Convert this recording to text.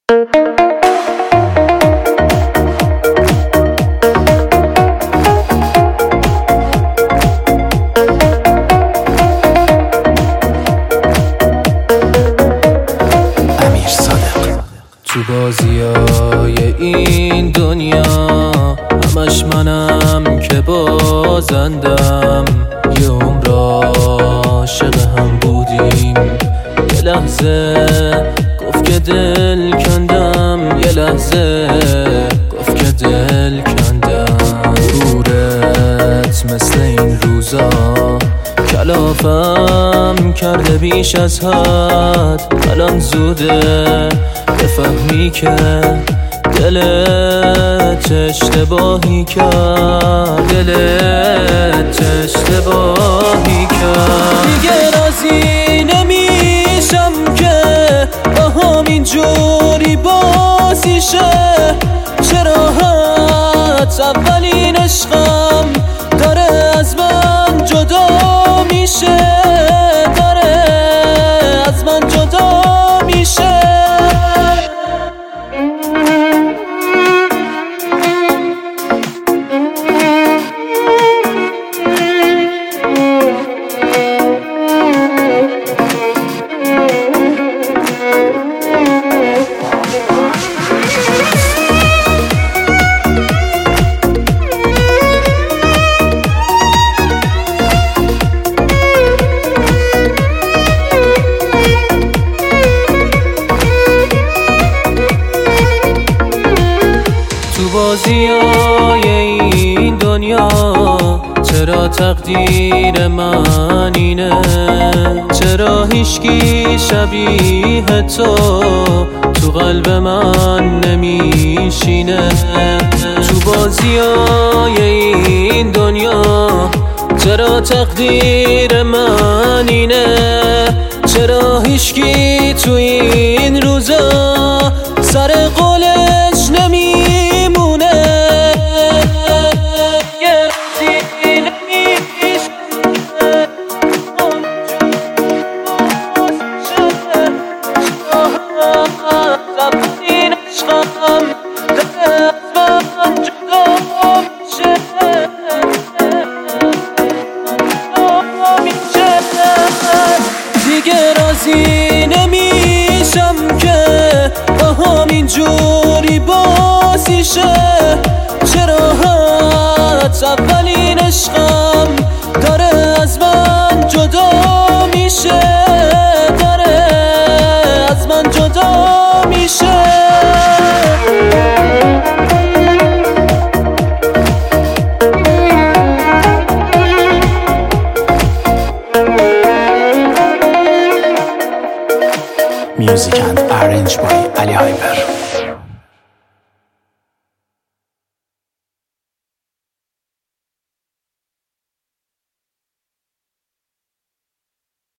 تو بازیای این دنیا همش منم که بازندم، یه عمر عاشق هم بودیم، یه لحظه گفت که دل کندم، یه لحظه گفت که دل کندم. دورت مثل این روزا کلافم کرده بیش از حد، الان زوده بفهمی که دلت اشتباهی کرد، دلت اشتباهی کرد. دیگه راضی نمیشم که با همینجوری بازی شه، چرا حد اولین عشقم داره از من جدا میشه، داره از من جدا میشه. تو بازیای این دنیا چرا تقدیر من اینه، چرا هیچکی شبیه تو قلب من نمیشینه. تو بازیای این دنیا چرا تقدیر من اینه، چرا هیچکی تو این روزا سر قولش نمیمونه. یه روزی نمیشه زبونین عشقم داره از من جدا میشه، دیگه راضی نمیشم که با همینجوری بازی شه، چرا حد اولین عشقم داره از من جدا میشه، داره از من جدا میشه. Music and arranged by Ali Hyper.